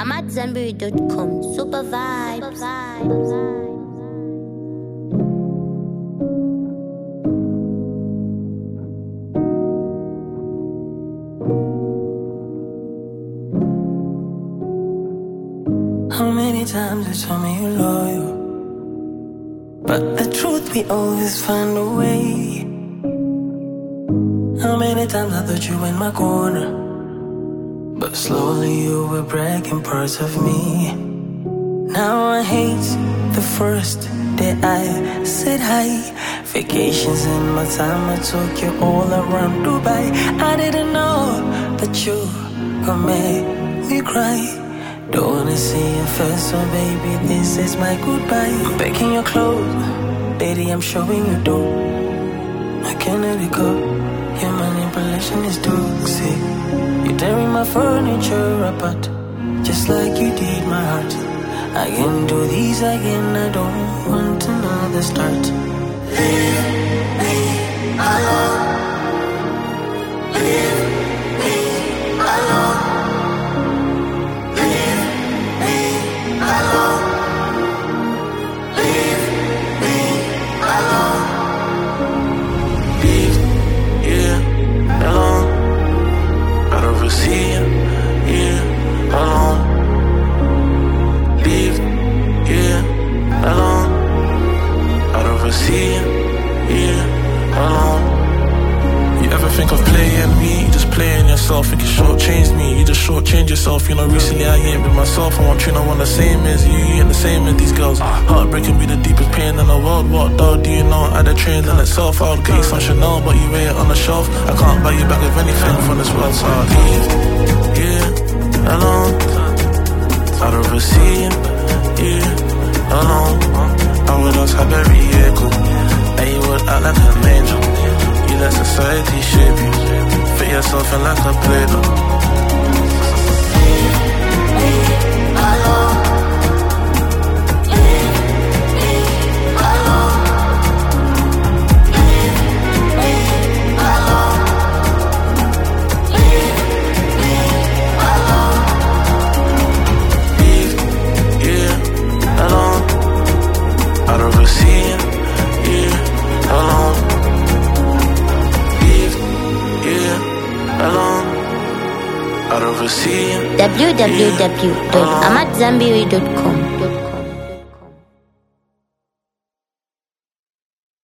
I'm at Zenberry.com. Super vibes. How many times you told me you're loyal, but the truth we always find a way. How many times I thought you in my corner, but slowly you were breaking parts of me. Now I hate the first day I said hi. Vacations in my time, I took you all around Dubai. I didn't know that you could make me cry. Don't wanna see your face, so baby, this is my goodbye. I'm packing your clothes, lady, I'm showing you dope. I can't let it go, your manipulation is toxic. You're tearing my furniture apart, just like you did my heart. I can't do these again, I don't want another start. Leave me alone. Leave me alone. See you, yeah, alone. Leave, yeah, alone. I'd rather see you, yeah, alone. You ever think of playing me? You just playing yourself, think you shortchanged me. You just shortchanged yourself, you know, recently I ain't been myself. I want you, no one the same as you ain't the same as these girls. Heartbreaking be the deepest pain in the world. What dog do you know? I the trains in itself. I would get you some Chanel, but you ain't on the shelf. I can't buy you back with anything from this world, so I'll leave, yeah, alone. I'd rather see you, yeah, alone. I would else have every vehicle, and you would act like an angel. You let society shape you, fit yourself in like a Play-Doh. Leave me alone. Leave me alone. Leave me alone. Leave me alone. Leave, yeah, alone. I'd rather see you, yeah, alone. Alone, I'd rather see you. www.amatzambiri.com